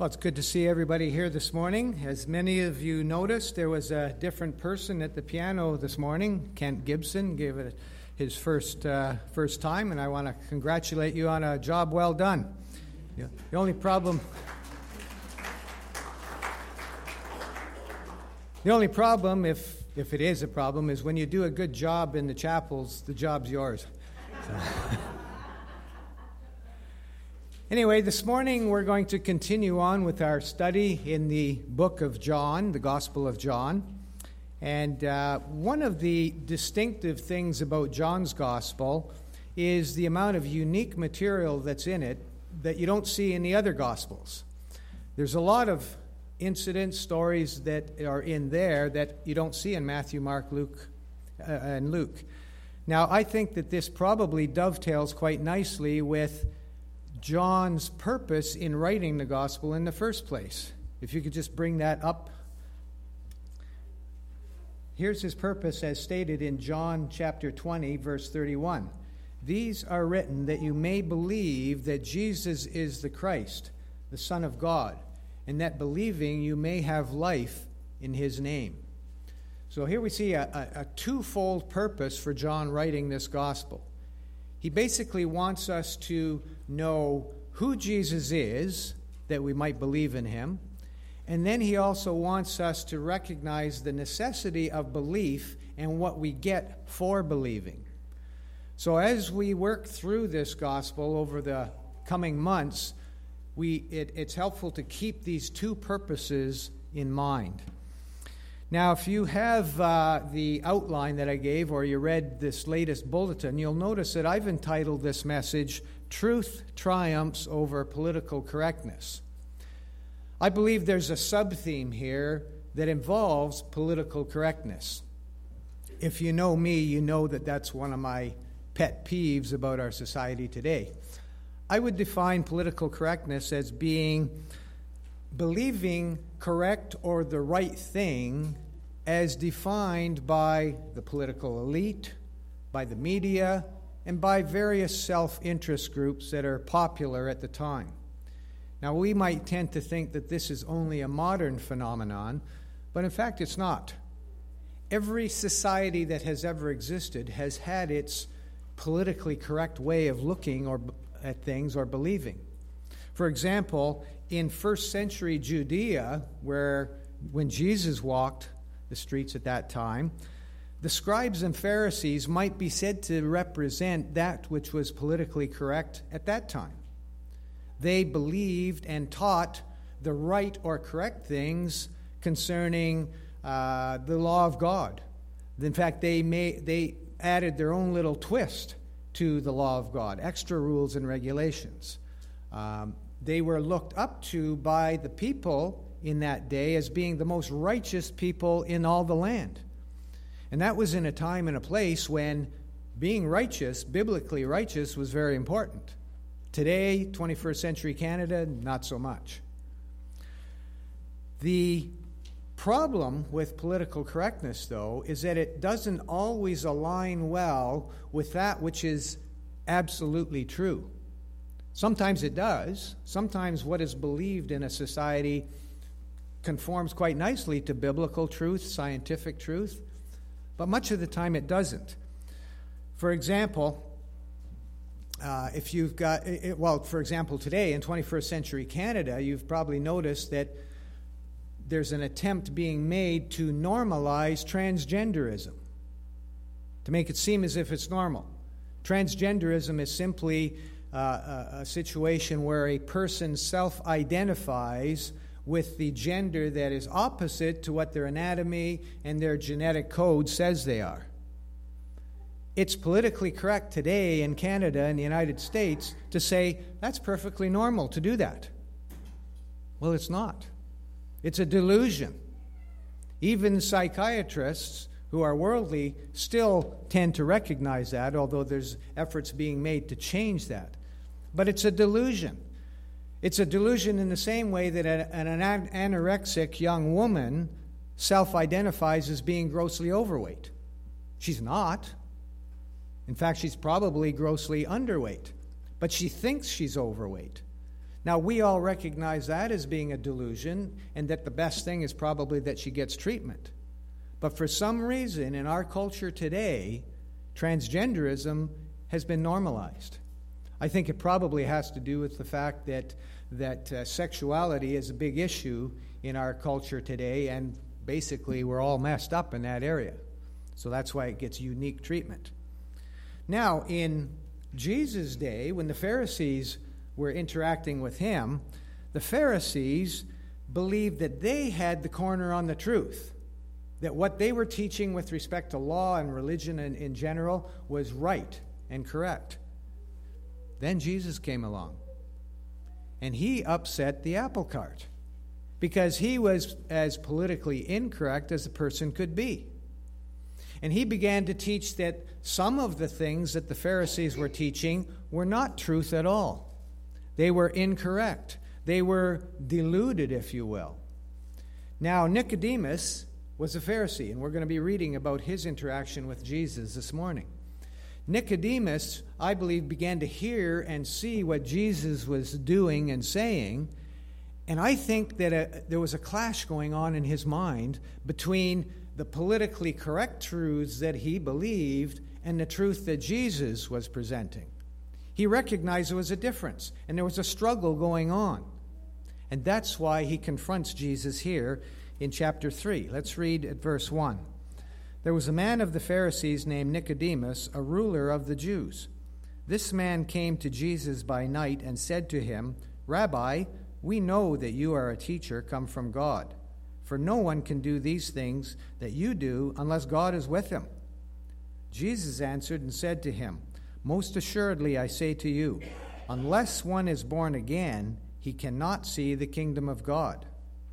Well, it's good to see everybody here this morning. As many of you noticed, there was a different person at the piano this morning. Kent Gibson gave it his first time, and I want to congratulate you on a job well done. The only problem if it is a problem, is when you do a good job in the chapels, the job's yours. So. Anyway, this morning we're going to continue on with our study in the book of John, the Gospel of John. And one of the distinctive things about John's Gospel is the amount of unique material that's in it that you don't see in the other Gospels. There's a lot of incidents, stories that are in there that you don't see in Matthew, Mark, Luke, and Luke. Now, I think that this probably dovetails quite nicely with John's purpose in writing the gospel in the first place. If you could just bring that up. Here's his purpose as stated in John chapter 20, verse 31. These are written that you may believe that Jesus is the Christ, the Son of God, and that believing you may have life in his name. So here we see a twofold purpose for John writing this gospel. He basically wants us to know who Jesus is, that we might believe in him. And then he also wants us to recognize the necessity of belief and what we get for believing. So as we work through this gospel over the coming months, it's helpful to keep these two purposes in mind. Now, if you have the outline that I gave, or you read this latest bulletin, you'll notice that I've entitled this message, Truth Triumphs Over Political Correctness. I believe there's a sub-theme here that involves political correctness. If you know me, you know that that's one of my pet peeves about our society today. I would define political correctness as being believing correct or the right thing as defined by the political elite, by the media, and by various self-interest groups that are popular at the time. Now, we might tend to think that this is only a modern phenomenon, but in fact it's not. Every society that has ever existed has had its politically correct way of looking at things or believing. For example, in first century Judea, when Jesus walked the streets at that time, the scribes and Pharisees might be said to represent that which was politically correct at that time. They believed and taught the right or correct things concerning the law of God. In fact, they added their own little twist to the law of God, extra rules and regulations. They were looked up to by the people in that day as being the most righteous people in all the land. And that was in a time and a place when being righteous, biblically righteous, was very important. Today, 21st century Canada, not so much. The problem with political correctness, though, is that it doesn't always align well with that which is absolutely true. Sometimes it does. Sometimes what is believed in a society conforms quite nicely to biblical truth, scientific truth, but much of the time it doesn't. For example, for example, today in 21st century Canada, you've probably noticed that there's an attempt being made to normalize transgenderism, to make it seem as if it's normal. Transgenderism is simply a situation where a person self-identifies with the gender that is opposite to what their anatomy and their genetic code says they are. It's politically correct today in Canada and the United States to say that's perfectly normal to do that. Well, it's not. It's a delusion. Even psychiatrists who are worldly still tend to recognize that, although there's efforts being made to change that. But it's a delusion. It's a delusion in the same way that an anorexic young woman self-identifies as being grossly overweight. She's not. In fact, she's probably grossly underweight, but she thinks she's overweight. Now, we all recognize that as being a delusion, and that the best thing is probably that she gets treatment. But for some reason, in our culture today, transgenderism has been normalized. I think it probably has to do with the fact that sexuality is a big issue in our culture today, and basically we're all messed up in that area. So that's why it gets unique treatment. Now, in Jesus' day, when the Pharisees were interacting with him, the Pharisees believed that they had the corner on the truth, that what they were teaching with respect to law and religion in general was right and correct. Then Jesus came along, and he upset the apple cart because he was as politically incorrect as a person could be. And he began to teach that some of the things that the Pharisees were teaching were not truth at all. They were incorrect. They were deluded, if you will. Now, Nicodemus was a Pharisee, and we're going to be reading about his interaction with Jesus this morning. Nicodemus, I believe, began to hear and see what Jesus was doing and saying, and I think that there was a clash going on in his mind between the politically correct truths that he believed and the truth that Jesus was presenting. He recognized there was a difference, and there was a struggle going on. And that's why he confronts Jesus here in chapter 3. Let's read at verse 1. There was a man of the Pharisees named Nicodemus, a ruler of the Jews. This man came to Jesus by night and said to him, Rabbi, we know that you are a teacher come from God, for no one can do these things that you do unless God is with him. Jesus answered and said to him, Most assuredly I say to you, unless one is born again, he cannot see the kingdom of God.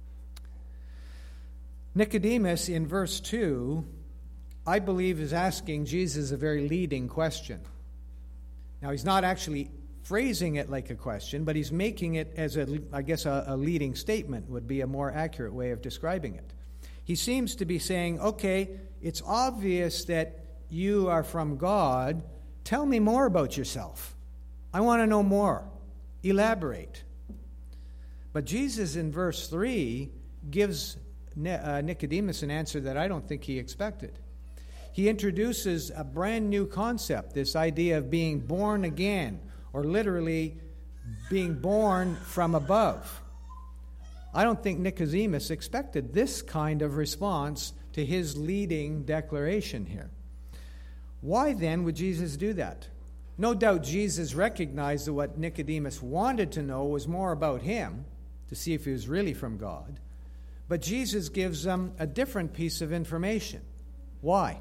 Nicodemus, in verse 2, I believe is asking Jesus a very leading question. Now, he's not actually phrasing it like a question, but he's making it as a leading statement would be a more accurate way of describing it. He seems to be saying, okay, it's obvious that you are from God. Tell me more about yourself. I want to know more. Elaborate. But Jesus in verse 3 gives Nicodemus an answer that I don't think he expected. He introduces a brand new concept, this idea of being born again, or literally being born from above. I don't think Nicodemus expected this kind of response to his leading declaration here. Why then would Jesus do that? No doubt Jesus recognized that what Nicodemus wanted to know was more about him, to see if he was really from God. But Jesus gives them a different piece of information. Why?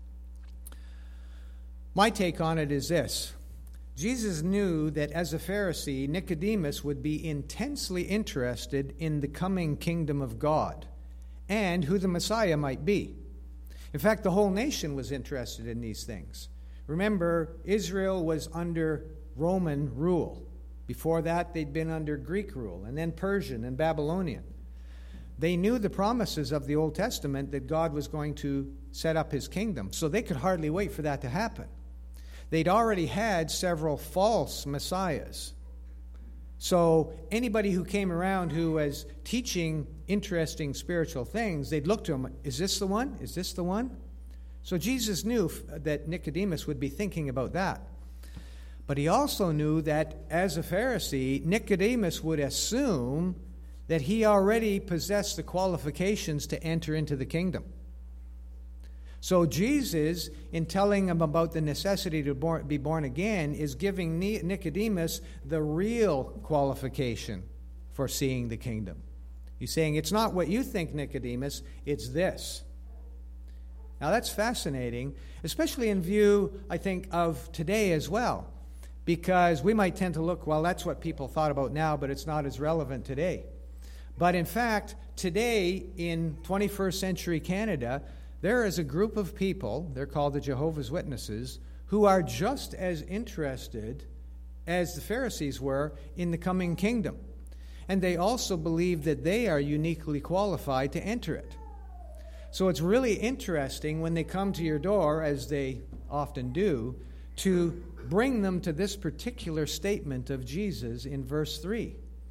My take on it is this. Jesus knew that as a Pharisee, Nicodemus would be intensely interested in the coming kingdom of God and who the Messiah might be. In fact, the whole nation was interested in these things. Remember, Israel was under Roman rule. Before that, they'd been under Greek rule, and then Persian and Babylonian. They knew the promises of the Old Testament that God was going to set up his kingdom, so they could hardly wait for that to happen. They'd already had several false messiahs. So anybody who came around who was teaching interesting spiritual things, they'd look to him, is this the one? Is this the one? So Jesus knew that Nicodemus would be thinking about that. But he also knew that as a Pharisee, Nicodemus would assume that he already possessed the qualifications to enter into the kingdom. So Jesus, in telling him about the necessity to be born again, is giving Nicodemus the real qualification for seeing the kingdom. He's saying, it's not what you think, Nicodemus, it's this. Now that's fascinating, especially in view, I think, of today as well. Because we might tend to look, well, that's what people thought about now, but it's not as relevant today. But in fact, today in 21st century Canada, there is a group of people, they're called the Jehovah's Witnesses, who are just as interested as the Pharisees were in the coming kingdom. And they also believe that they are uniquely qualified to enter it. So it's really interesting when they come to your door, as they often do, to bring them to this particular statement of Jesus in verse 3.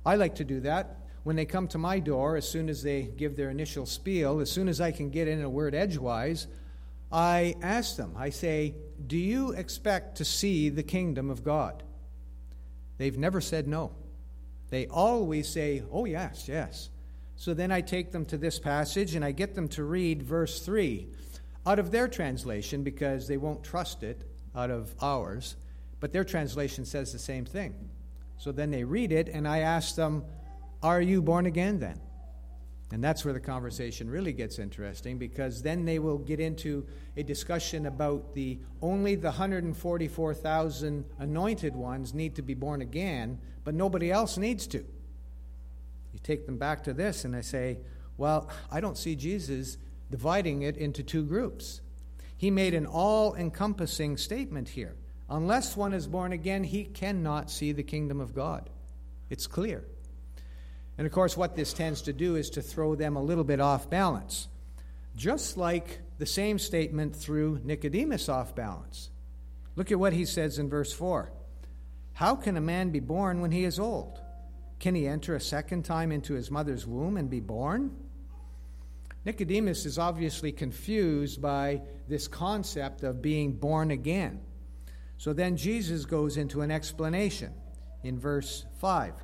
I like to do that. When they come to my door, as soon as they give their initial spiel, as soon as I can get in a word edgewise, I ask them, I say, do you expect to see the kingdom of God? They've never said no. They always say, oh, yes, yes. So then I take them to this passage and I get them to read verse 3 out of their translation, because they won't trust it out of ours, but their translation says the same thing. So then they read it and I ask them, are you born again then? And that's where the conversation really gets interesting, because then they will get into a discussion about only the 144,000 anointed ones need to be born again, but nobody else needs to. You take them back to this and I say, well, I don't see Jesus dividing it into two groups. He made an all-encompassing statement here. Unless one is born again, he cannot see the kingdom of God. It's clear. And of course, what this tends to do is to throw them a little bit off balance. Just like the same statement threw Nicodemus off balance. Look at what he says in verse 4. How can a man be born when he is old? Can he enter a second time into his mother's womb and be born? Nicodemus is obviously confused by this concept of being born again. So then Jesus goes into an explanation in verse 5.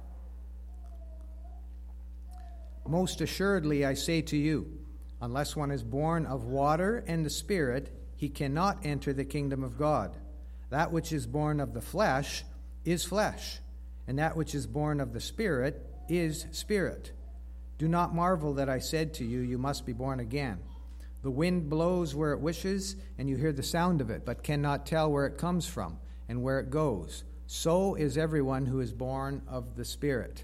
Most assuredly, I say to you, unless one is born of water and the Spirit, he cannot enter the kingdom of God. That which is born of the flesh is flesh, and that which is born of the Spirit is spirit. Do not marvel that I said to you, you must be born again. The wind blows where it wishes, and you hear the sound of it, but cannot tell where it comes from and where it goes. So is everyone who is born of the Spirit.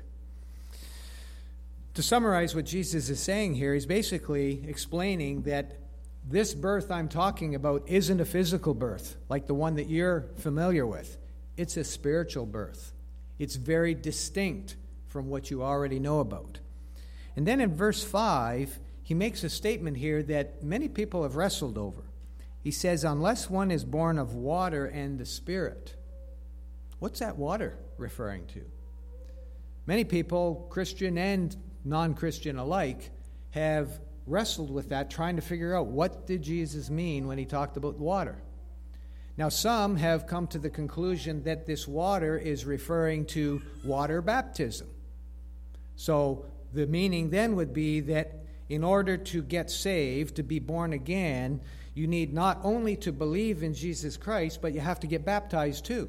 To summarize what Jesus is saying here, he's basically explaining that this birth I'm talking about isn't a physical birth like the one that you're familiar with. It's a spiritual birth. It's very distinct from what you already know about. And then in verse 5, he makes a statement here that many people have wrestled over. He says, unless one is born of water and the Spirit. What's that water referring to? Many people, Christian and non-Christian alike, have wrestled with that, trying to figure out what did Jesus mean when he talked about water. Now, some have come to the conclusion that this water is referring to water baptism. So the meaning then would be that in order to get saved, to be born again, you need not only to believe in Jesus Christ, but you have to get baptized too.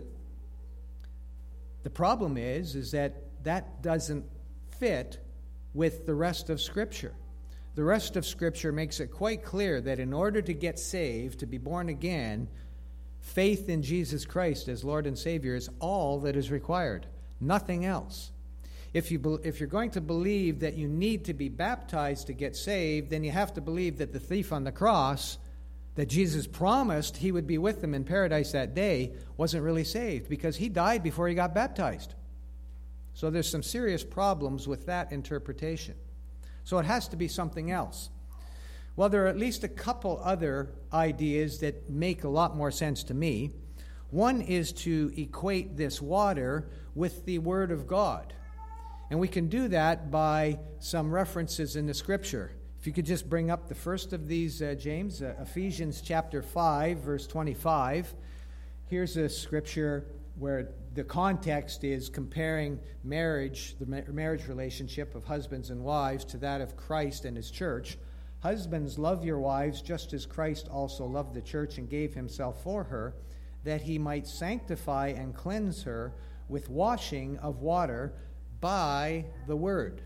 The problem is that doesn't fit with the rest of Scripture. The rest of Scripture makes it quite clear that in order to get saved, to be born again, faith in Jesus Christ as Lord and Savior is all that is required, nothing else. If you're going to believe that you need to be baptized to get saved, then you have to believe that the thief on the cross, that Jesus promised he would be with them in paradise that day, wasn't really saved because he died before he got baptized. So there's some serious problems with that interpretation. So it has to be something else. Well, there are at least a couple other ideas that make a lot more sense to me. One is to equate this water with the Word of God. And we can do that by some references in the Scripture. If you could just bring up the first of these, James, Ephesians chapter 5, verse 25. Here's a scripture where the context is comparing marriage, the marriage relationship of husbands and wives, to that of Christ and his church. Husbands, love your wives just as Christ also loved the church and gave himself for her, that he might sanctify and cleanse her with washing of water by the word.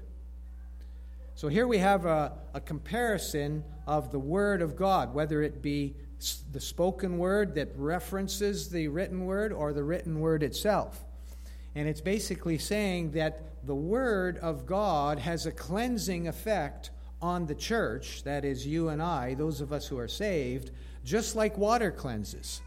So here we have a comparison of the Word of God, whether it be the spoken word that references the written word or the written word itself. And it's basically saying that the Word of God has a cleansing effect on the church, that is you and I, those of us who are saved, just like water cleanses.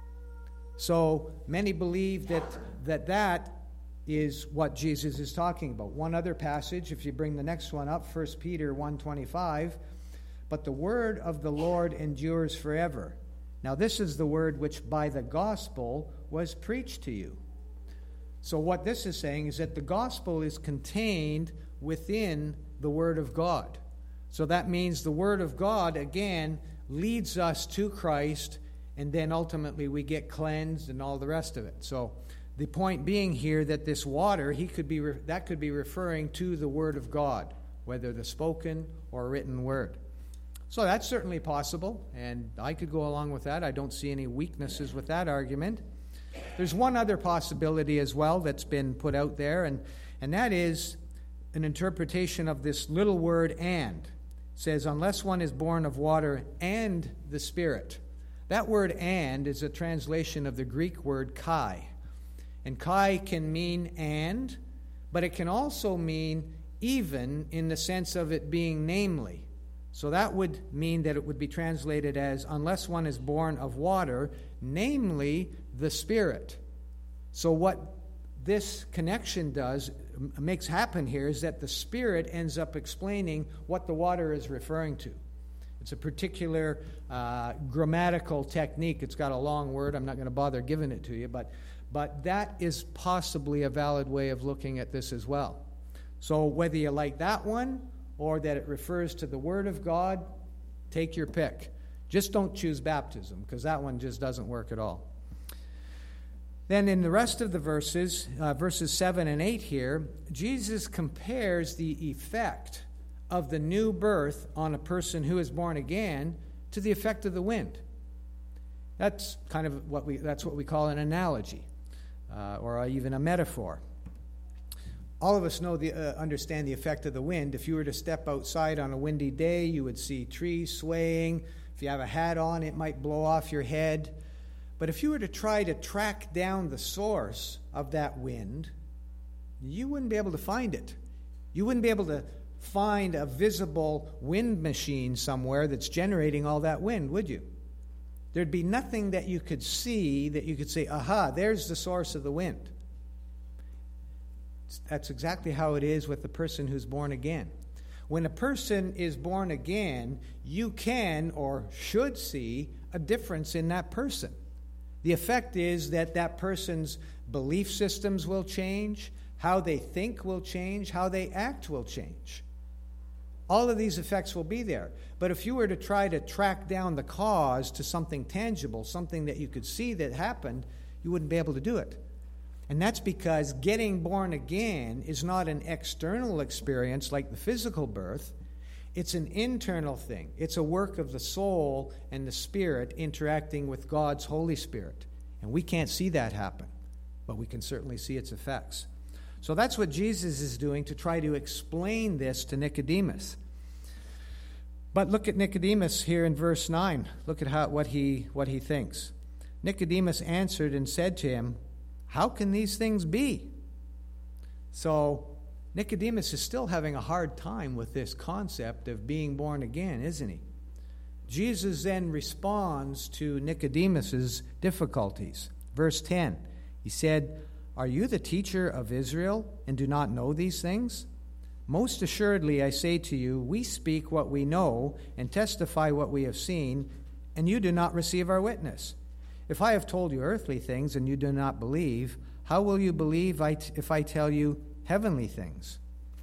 So many believe that is what Jesus is talking about. One other passage, if you bring the next one up, 1 Peter 1:25, but the word of the Lord endures forever. Now this is the word which by the gospel was preached to you. So what this is saying is that the gospel is contained within the Word of God. So that means the Word of God, again, leads us to Christ, and then ultimately we get cleansed and all the rest of it. So the point being here that this water, that could be referring to the Word of God, whether the spoken or written Word. So that's certainly possible, and I could go along with that. I don't see any weaknesses with that argument. There's one other possibility as well that's been put out there, and that is an interpretation of this little word "and." It says, unless one is born of water and the Spirit. That word "and" is a translation of the Greek word "kai." And "kai" can mean "and," but it can also mean even in the sense of it being namely. So that would mean that it would be translated as, unless one is born of water, namely the Spirit. So what this connection makes happen here is that the Spirit ends up explaining what the water is referring to. It's a particular grammatical technique. It's got a long word. I'm not going to bother giving it to you, but that is possibly a valid way of looking at this as well. So whether you like that one or that it refers to the Word of God, take your pick. Just don't choose baptism, because that one just doesn't work at all. Then in the rest of the verses 7 and 8 here, Jesus compares the effect of the new birth on a person who is born again to the effect of the wind. That's kind of what we call an analogy, or even a metaphor. All of us understand the effect of the wind. If you were to step outside on a windy day, you would see trees swaying. If you have a hat on, it might blow off your head. But if you were to try to track down the source of that wind, you wouldn't be able to find it. You wouldn't be able to find a visible wind machine somewhere that's generating all that wind, would you? There'd be nothing that you could see that you could say, aha, there's the source of the wind. That's exactly how it is with the person who's born again. When a person is born again, you can or should see a difference in that person. The effect is that person's belief systems will change, how they think will change, how they act will change. All of these effects will be there. But if you were to try to track down the cause to something tangible, something that you could see that happened, you wouldn't be able to do it. And that's because getting born again is not an external experience like the physical birth. It's an internal thing. It's a work of the soul and the Spirit interacting with God's Holy Spirit. And we can't see that happen, but we can certainly see its effects. So that's what Jesus is doing to try to explain this to Nicodemus. But look at Nicodemus here in verse 9. Look at what he thinks. Nicodemus answered and said to him, "How can these things be?" So Nicodemus is still having a hard time with this concept of being born again, isn't he? Jesus then responds to Nicodemus's difficulties. Verse 10, he said, "Are you the teacher of Israel and do not know these things? Most assuredly, I say to you, we speak what we know and testify what we have seen, and you do not receive our witness. If I have told you earthly things and you do not believe, how will you believe if I tell you heavenly things?"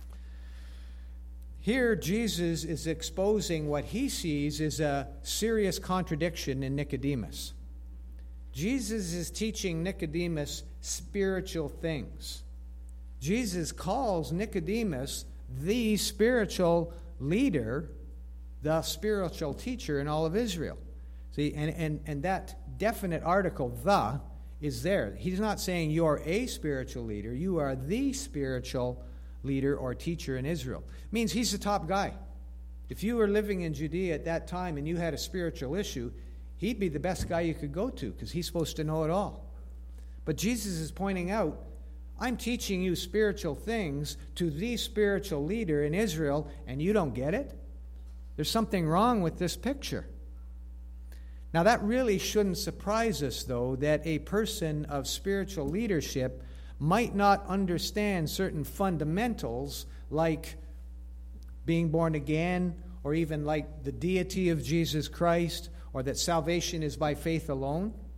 Here, Jesus is exposing what he sees as a serious contradiction in Nicodemus. Jesus is teaching Nicodemus spiritual things. Jesus calls Nicodemus the spiritual leader, the spiritual teacher in all of Israel. See, and that definite article, "the," is there. He's not saying you're a spiritual leader. You are the spiritual leader or teacher in Israel. It means he's the top guy. If you were living in Judea at that time and you had a spiritual issue, he'd be the best guy you could go to because he's supposed to know it all. But Jesus is pointing out, I'm teaching you spiritual things to the spiritual leader in Israel, and you don't get it? There's something wrong with this picture. Now, that really shouldn't surprise us, though, that a person of spiritual leadership might not understand certain fundamentals like being born again, or even like the deity of Jesus Christ, or that salvation is by faith alone.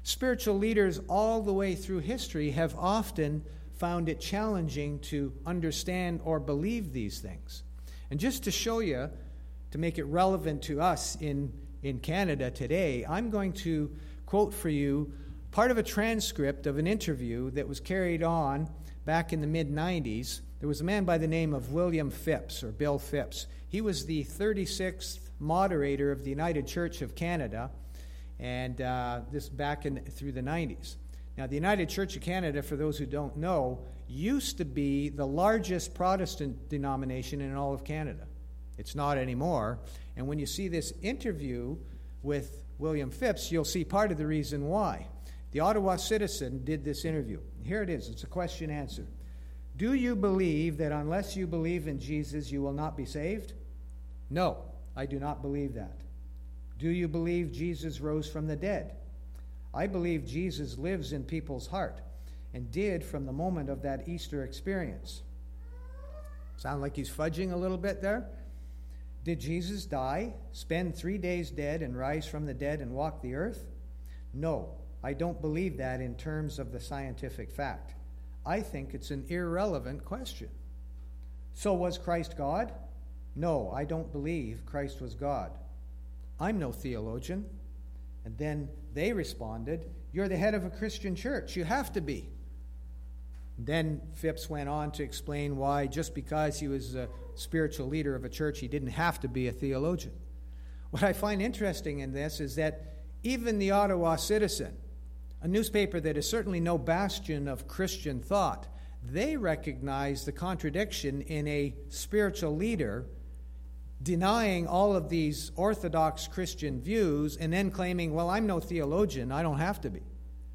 Spiritual leaders all the way through history have often found it challenging to understand or believe these things. And just to show you, to make it relevant to us in Canada today, I'm going to quote for you part of a transcript of an interview that was carried on back in the mid-90s. There was a man by the name of William Phipps, or Bill Phipps. He was the 36th moderator of the United Church of Canada, and this back through the 90s. Now, the United Church of Canada, for those who don't know, used to be the largest Protestant denomination in all of Canada. It's not anymore. And when you see this interview with William Phipps, you'll see part of the reason why. The Ottawa Citizen did this interview. Here it is. It's a question-answer. Do you believe that unless you believe in Jesus, you will not be saved? No, I do not believe that. Do you believe Jesus rose from the dead? I believe Jesus lives in people's heart and did from the moment of that Easter experience. Sound like he's fudging a little bit there? Did Jesus die, spend 3 days dead, and rise from the dead and walk the earth? No, I don't believe that in terms of the scientific fact. I think it's an irrelevant question. So was Christ God? No, I don't believe Christ was God. I'm no theologian. And then they responded, you're the head of a Christian church. You have to be. Then Phipps went on to explain why just because he was a spiritual leader of a church, he didn't have to be a theologian. What I find interesting in this is that even the Ottawa Citizen, a newspaper that is certainly no bastion of Christian thought, they recognize the contradiction in a spiritual leader denying all of these orthodox Christian views and then claiming, well, I'm no theologian, I don't have to be.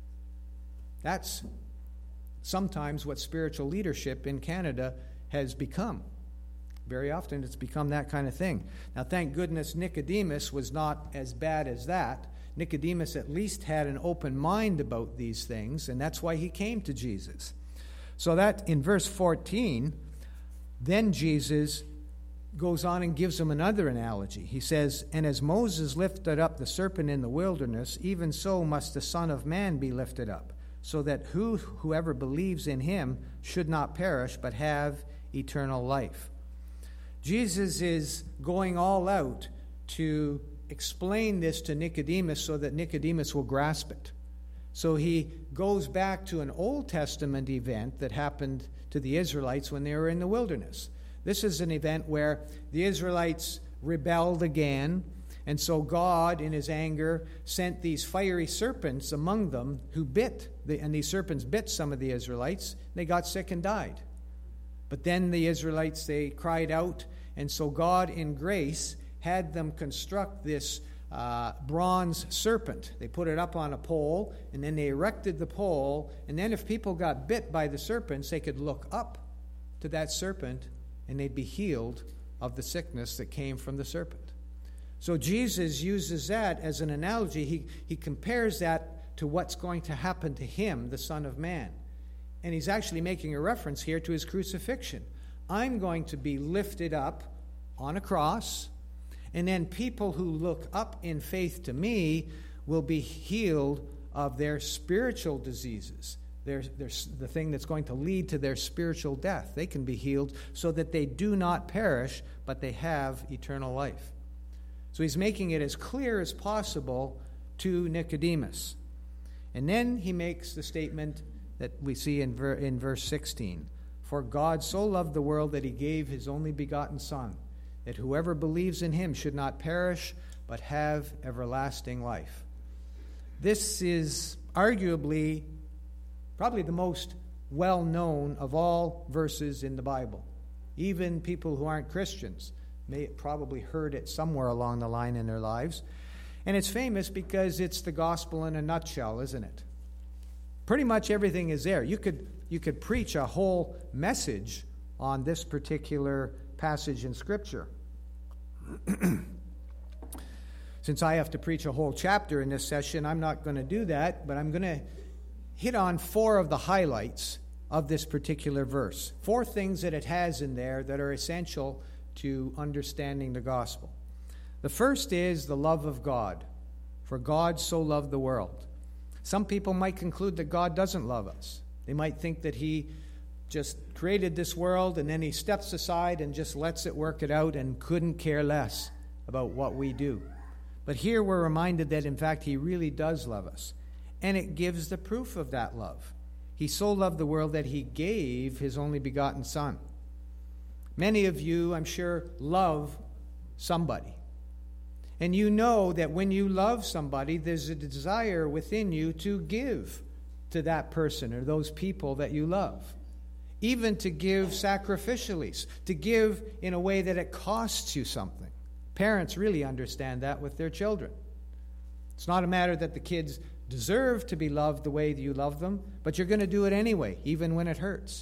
That's sometimes what spiritual leadership in Canada has become. Very often it's become that kind of thing. Now, thank goodness Nicodemus was not as bad as that. Nicodemus at least had an open mind about these things, and that's why he came to Jesus. So that in verse 14, then Jesus goes on and gives him another analogy. He says, and as Moses lifted up the serpent in the wilderness, even so must the Son of Man be lifted up, so that whoever believes in him should not perish, but have eternal life. Jesus is going all out to explain this to Nicodemus so that Nicodemus will grasp it. So he goes back to an Old Testament event that happened to the Israelites when they were in the wilderness. This is an event where the Israelites rebelled again, and so God, in his anger, sent these fiery serpents among them who and these serpents bit some of the Israelites. They got sick and died. But then the Israelites, they cried out, and so God, in grace, had them construct this bronze serpent. They put it up on a pole, and then they erected the pole, and then if people got bit by the serpents, they could look up to that serpent, and they'd be healed of the sickness that came from the serpent. So Jesus uses that as an analogy. He compares that to what's going to happen to him, the Son of Man. And he's actually making a reference here to his crucifixion. I'm going to be lifted up on a cross, and then people who look up in faith to me will be healed of their spiritual diseases. The thing that's going to lead to their spiritual death. They can be healed so that they do not perish, but they have eternal life. So he's making it as clear as possible to Nicodemus. And then he makes the statement that we see in verse 16. For God so loved the world that he gave his only begotten Son, that whoever believes in him should not perish, but have everlasting life. This is arguably probably the most well-known of all verses in the Bible. Even people who aren't Christians may have probably heard it somewhere along the line in their lives. And it's famous because it's the gospel in a nutshell, isn't it? Pretty much everything is there. You could preach a whole message on this particular passage in Scripture. Since I have to preach a whole chapter in this session, I'm not going to do that, but I'm going to hit on 4 of the highlights of this particular verse. 4 things that it has in there that are essential to understanding the gospel. The first is the love of God, for God so loved the world. Some people might conclude that God doesn't love us. They might think that he just created this world and then he steps aside and just lets it work it out and couldn't care less about what we do. But here we're reminded that, in fact, he really does love us. And it gives the proof of that love. He so loved the world that he gave his only begotten Son. Many of you, I'm sure, love somebody. And you know that when you love somebody, there's a desire within you to give to that person or those people that you love. Even to give sacrificially, to give in a way that it costs you something. Parents really understand that with their children. It's not a matter that the kids deserve to be loved the way you love them, but you're going to do it anyway, even when it hurts.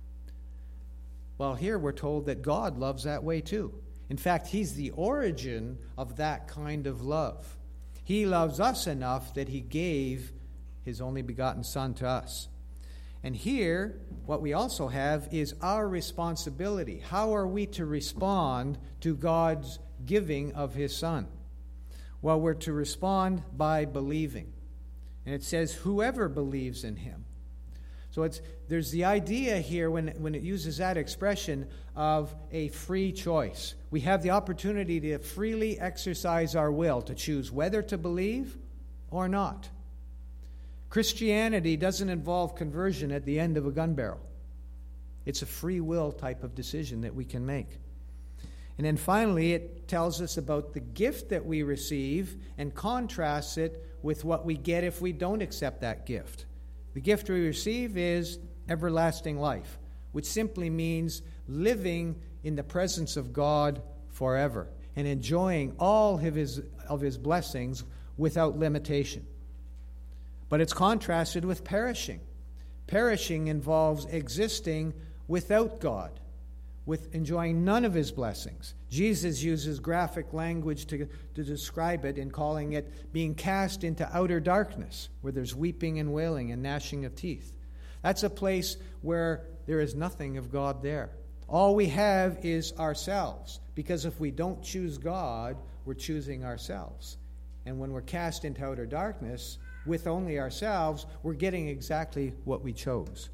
Well, here we're told that God loves that way too. In fact, he's the origin of that kind of love. He loves us enough that he gave his only begotten Son to us. And here, what we also have is our responsibility. How are we to respond to God's giving of his Son? Well, we're to respond by believing. And it says, whoever believes in him. So there's the idea here when it uses that expression of a free choice. We have the opportunity to freely exercise our will to choose whether to believe or not. Christianity doesn't involve conversion at the end of a gun barrel. It's a free will type of decision that we can make. And then finally, it tells us about the gift that we receive and contrasts it with what we get if we don't accept that gift. The gift we receive is everlasting life, which simply means living in the presence of God forever and enjoying all of his blessings without limitation. But it's contrasted with perishing. Perishing involves existing without God, with enjoying none of his blessings. Jesus uses graphic language to describe it in calling it being cast into outer darkness, where there's weeping and wailing and gnashing of teeth. That's a place where there is nothing of God there. All we have is ourselves, because if we don't choose God, we're choosing ourselves. And when we're cast into outer darkness with only ourselves, we're getting exactly what we chose.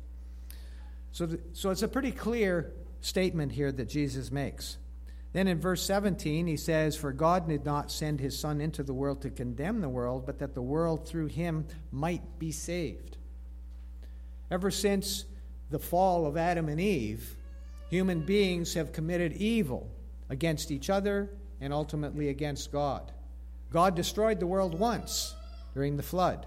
So it's a pretty clear statement here that Jesus makes. Then in verse 17, he says, "For God did not send his Son into the world to condemn the world, but that the world through him might be saved." Ever since the fall of Adam and Eve, human beings have committed evil against each other and ultimately against God. God destroyed the world once during the flood.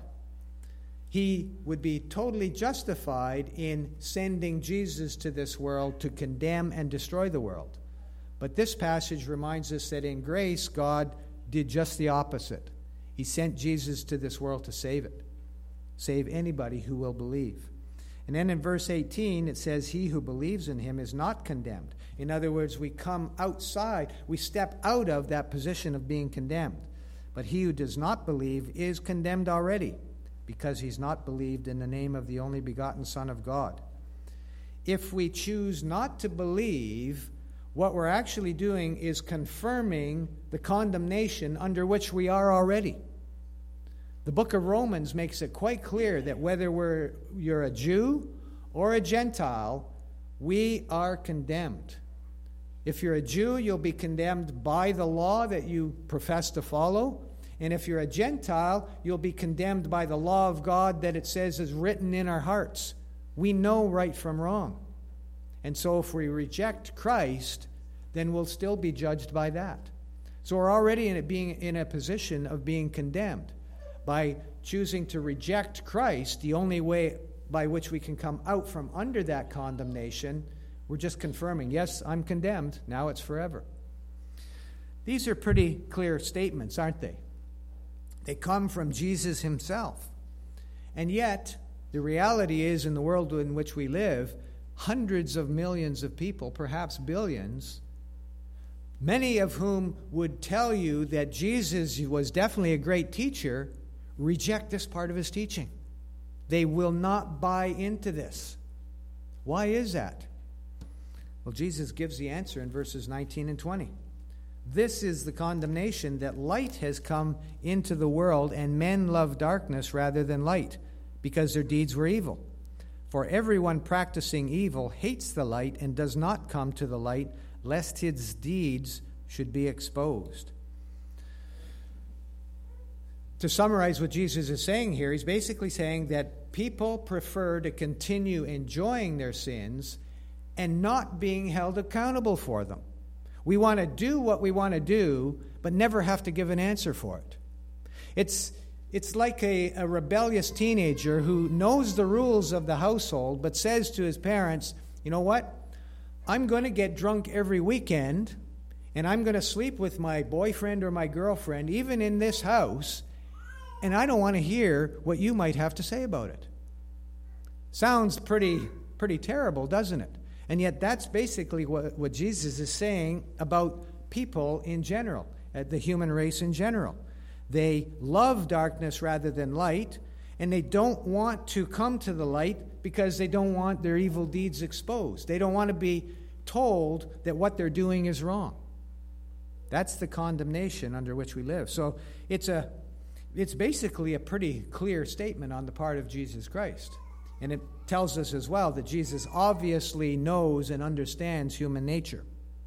He would be totally justified in sending Jesus to this world to condemn and destroy the world. But this passage reminds us that in grace, God did just the opposite. He sent Jesus to this world to save it, save anybody who will believe. And then in verse 18, it says, "He who believes in him is not condemned." In other words, we come outside, we step out of that position of being condemned. But he who does not believe is condemned already, because he's not believed in the name of the only begotten Son of God. If we choose not to believe, what we're actually doing is confirming the condemnation under which we are already. The book of Romans makes it quite clear that whether you're a Jew or a Gentile, we are condemned. If you're a Jew, you'll be condemned by the law that you profess to follow. And if you're a Gentile, you'll be condemned by the law of God that it says is written in our hearts. We know right from wrong. And so if we reject Christ, then we'll still be judged by that. So we're already being in a position of being condemned. By choosing to reject Christ, the only way by which we can come out from under that condemnation, we're just confirming, yes, I'm condemned, now it's forever. These are pretty clear statements, aren't they? They come from Jesus himself. And yet, the reality is, in the world in which we live, hundreds of millions of people, perhaps billions, many of whom would tell you that Jesus was definitely a great teacher, reject this part of his teaching. They will not buy into this. Why is that? Well, Jesus gives the answer in verses 19 and 20. This is the condemnation, that light has come into the world, and men love darkness rather than light, because their deeds were evil. For everyone practicing evil hates the light and does not come to the light, lest his deeds should be exposed. To summarize what Jesus is saying here, he's basically saying that people prefer to continue enjoying their sins and not being held accountable for them. We want to do what we want to do, but never have to give an answer for it. It's like a rebellious teenager who knows the rules of the household, but says to his parents, you know what? I'm going to get drunk every weekend, and I'm going to sleep with my boyfriend or my girlfriend, even in this house, and I don't want to hear what you might have to say about it. Sounds pretty terrible, doesn't it? And yet that's basically what Jesus is saying about people in general, the human race in general. They love darkness rather than light, and they don't want to come to the light because they don't want their evil deeds exposed. They don't want to be told that what they're doing is wrong. That's the condemnation under which we live. So it's basically a pretty clear statement on the part of Jesus Christ. And it tells us as well that Jesus obviously knows and understands human nature.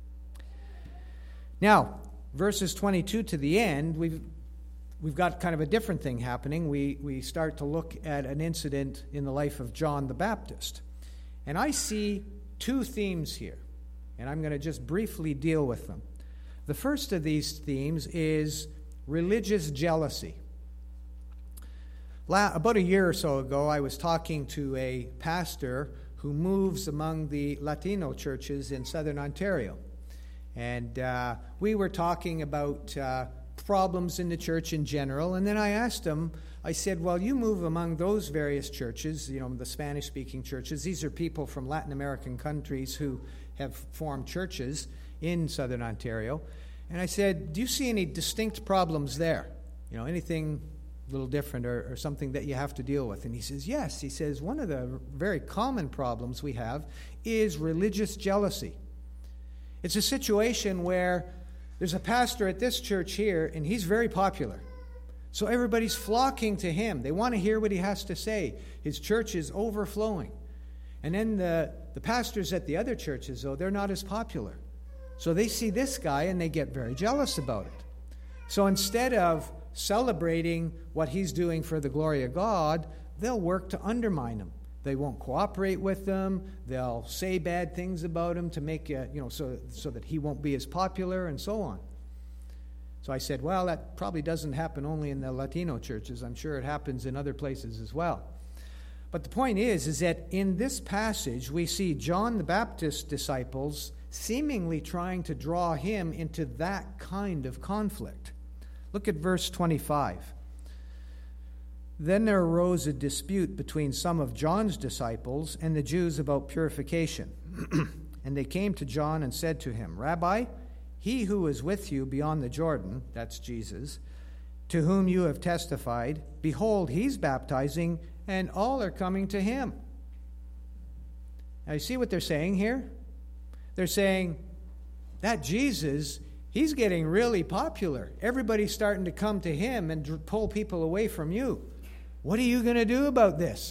Now, verses 22 to the end, we've got kind of a different thing happening. We start to look at an incident in the life of John the Baptist. And I see two themes here, and I'm going to just briefly deal with them. The first of these themes is religious jealousy. About a year or so ago, I was talking to a pastor who moves among the Latino churches in southern Ontario. And we were talking about problems in the church in general. And then I asked him, I said, well, you move among those various churches, the Spanish-speaking churches. These are people from Latin American countries who have formed churches in southern Ontario. And I said, do you see any distinct problems there? Anything a little different or something that you have to deal with? And he says, yes. He says, one of the very common problems we have is religious jealousy. It's a situation where there's a pastor at this church here, and he's very popular. So everybody's flocking to him. They want to hear what he has to say. His church is overflowing. And then the pastors at the other churches, though, they're not as popular. So they see this guy, and they get very jealous about it. So instead of celebrating what he's doing for the glory of God, they'll work to undermine him. They won't cooperate with them. They'll say bad things about him to make so that he won't be as popular, and so on. So I said, well, that probably doesn't happen only in the Latino churches. I'm sure it happens in other places as well. But the point is that in this passage we see John the Baptist's disciples seemingly trying to draw him into that kind of conflict. Look at verse 25. Then there arose a dispute between some of John's disciples and the Jews about purification. And they came to John and said to him, Rabbi, he who is with you beyond the Jordan, that's Jesus, to whom you have testified, behold, he's baptizing, and all are coming to him. Now you see what they're saying here? They're saying that Jesus, he's getting really popular. Everybody's starting to come to him and pull people away from you. What are you going to do about this?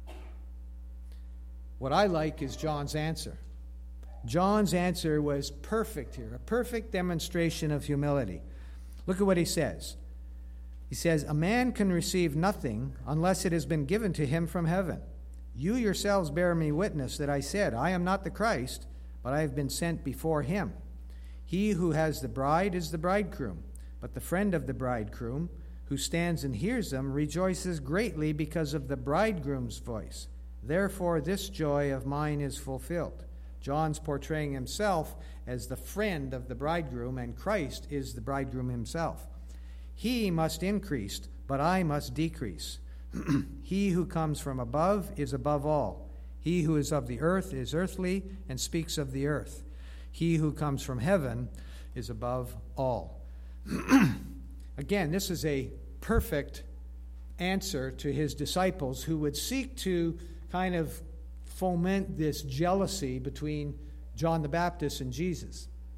What I like is John's answer. John's answer was perfect here, a perfect demonstration of humility. Look at what he says. He says, a man can receive nothing unless it has been given to him from heaven. You yourselves bear me witness that I said, I am not the Christ, but I have been sent before him. He who has the bride is the bridegroom, but the friend of the bridegroom, who stands and hears them, rejoices greatly because of the bridegroom's voice. Therefore this joy of mine is fulfilled. John's portraying himself as the friend of the bridegroom, and Christ is the bridegroom himself. He must increase, but I must decrease. He who comes from above is above all. He who is of the earth is earthly and speaks of the earth. He who comes from heaven is above all. Again, this is a perfect answer to his disciples who would seek to kind of foment this jealousy between John the Baptist and Jesus.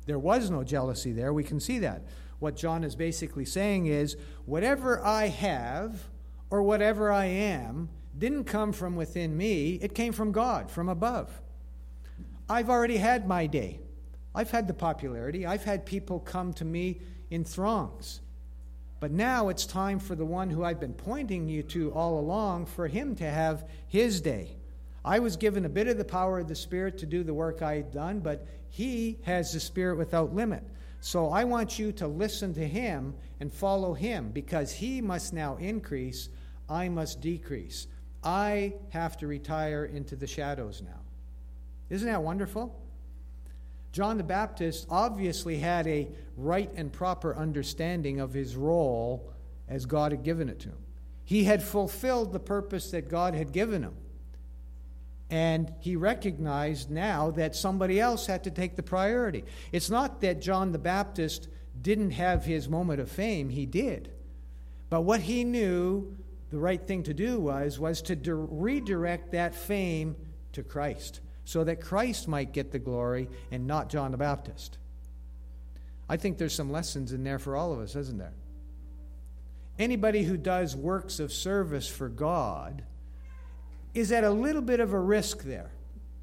There was no jealousy there. We can see that. What John is basically saying is, whatever I have or whatever I am didn't come from within me. It came from God, from above. I've already had my day. I've had the popularity. I've had people come to me in throngs. But now it's time for the one who I've been pointing you to all along, for him to have his day. I was given a bit of the power of the Spirit to do the work I had done, but he has the Spirit without limit. So I want you to listen to him and follow him, because he must now increase, I must decrease. I have to retire into the shadows now. Isn't that wonderful? John the Baptist obviously had a right and proper understanding of his role as God had given it to him. He had fulfilled the purpose that God had given him. And he recognized now that somebody else had to take the priority. It's not that John the Baptist didn't have his moment of fame. He did. But what he knew the right thing to do was to redirect that fame to Christ, so that Christ might get the glory and not John the Baptist. I think there's some lessons in there for all of us, isn't there? Anybody who does works of service for God is at a little bit of a risk there.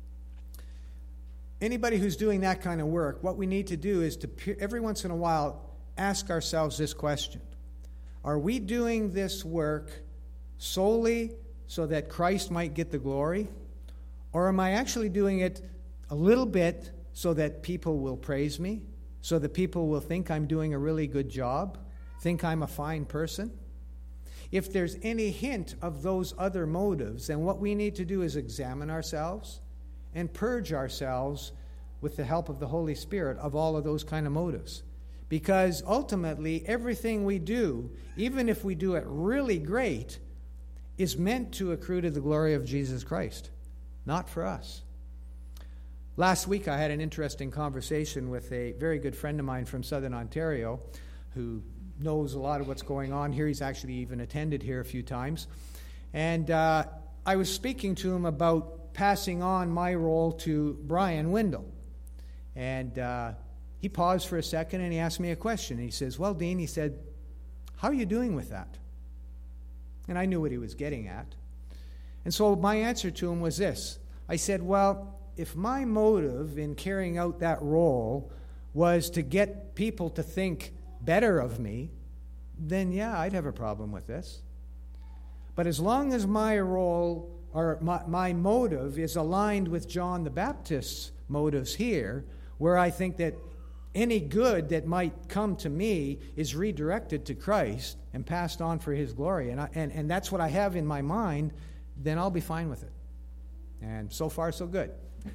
Anybody who's doing that kind of work, what we need to do is to every once in a while ask ourselves this question. Are we doing this work solely so that Christ might get the glory? Or am I actually doing it a little bit so that people will praise me, so that people will think I'm doing a really good job, think I'm a fine person? If there's any hint of those other motives, then what we need to do is examine ourselves and purge ourselves with the help of the Holy Spirit of all of those kind of motives. Because ultimately, everything we do, even if we do it really great, is meant to accrue to the glory of Jesus Christ. Not for us. Last week I had an interesting conversation with a very good friend of mine from Southern Ontario who knows a lot of what's going on here. He's actually even attended here a few times. And I was speaking to him about passing on my role to Brian Windle. And he paused for a second and he asked me a question. He says, well, Dean, he said, how are you doing with that? And I knew what he was getting at. And so my answer to him was this. I said, well, if my motive in carrying out that role was to get people to think better of me, then yeah, I'd have a problem with this. But as long as my role or my motive is aligned with John the Baptist's motives here, where I think that any good that might come to me is redirected to Christ and passed on for his glory, and that's what I have in my mind, then I'll be fine with it. And so far, so good.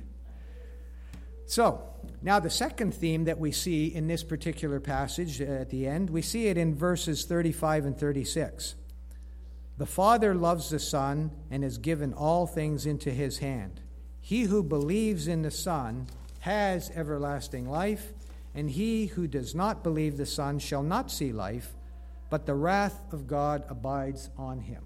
So, now the second theme that we see in this particular passage at the end, we see it in verses 35 and 36. The Father loves the Son and has given all things into his hand. He who believes in the Son has everlasting life, and he who does not believe the Son shall not see life, but the wrath of God abides on him.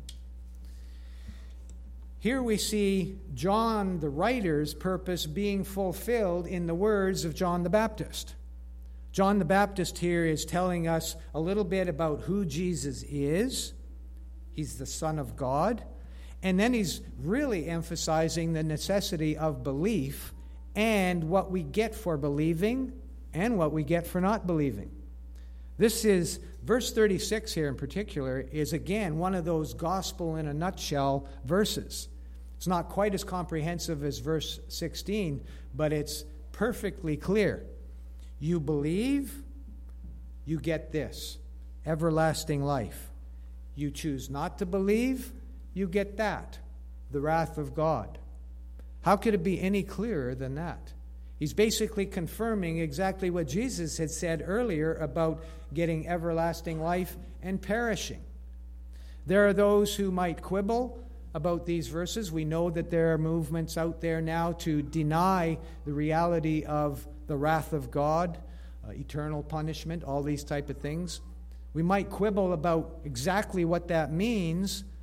Here we see John, the writer's purpose being fulfilled in the words of John the Baptist. John the Baptist here is telling us a little bit about who Jesus is. He's the Son of God. And then he's really emphasizing the necessity of belief and what we get for believing and what we get for not believing. This is, verse 36 here in particular, is again one of those gospel in a nutshell verses. It's not quite as comprehensive as verse 16, but it's perfectly clear. You believe, you get this, everlasting life. You choose not to believe, you get that, the wrath of God. How could it be any clearer than that? He's basically confirming exactly what Jesus had said earlier about getting everlasting life and perishing. There are those who might quibble about these verses. We know that there are movements out there now to deny the reality of the wrath of God, eternal punishment, all these type of things. We might quibble about exactly what that means,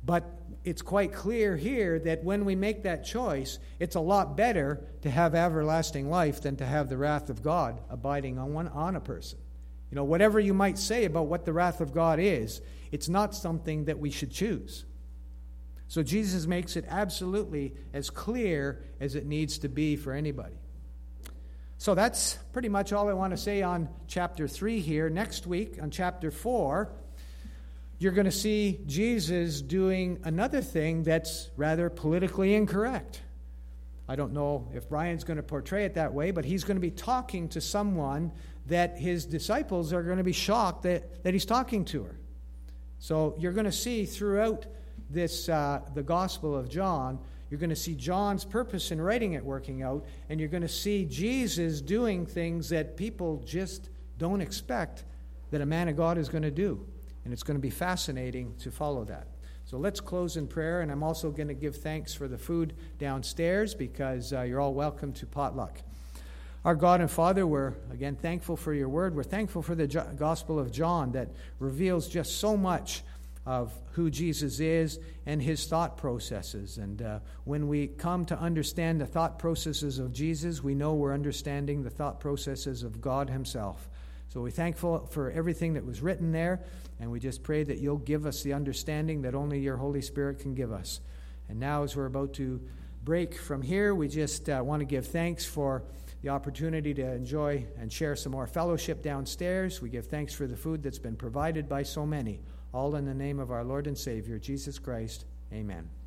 But it's quite clear here that when we make that choice, it's a lot better to have everlasting life than to have the wrath of God abiding on a person. You know, whatever you might say about what the wrath of God is, it's not something that we should choose. So Jesus makes it absolutely as clear as it needs to be for anybody. So that's pretty much all I want to say on chapter 3 here. Next week, on chapter 4, you're going to see Jesus doing another thing that's rather politically incorrect. I don't know if Brian's going to portray it that way, but he's going to be talking to someone that his disciples are going to be shocked that he's talking to her. So you're going to see throughout this the Gospel of John, you're going to see John's purpose in writing it working out, and you're going to see Jesus doing things that people just don't expect that a man of God is going to do. And it's going to be fascinating to follow that. So let's close in prayer, and I'm also going to give thanks for the food downstairs because you're all welcome to potluck. Our God and Father, we're again thankful for your word. We're thankful for the Gospel of John that reveals just so much of who Jesus is and his thought processes. And when we come to understand the thought processes of Jesus, we know we're understanding the thought processes of God himself. So we're thankful for everything that was written there, and we just pray that you'll give us the understanding that only your Holy Spirit can give us. And now as we're about to break from here, we just want to give thanks for the opportunity to enjoy and share some more fellowship downstairs. We give thanks for the food that's been provided by so many. All in the name of our Lord and Savior, Jesus Christ. Amen.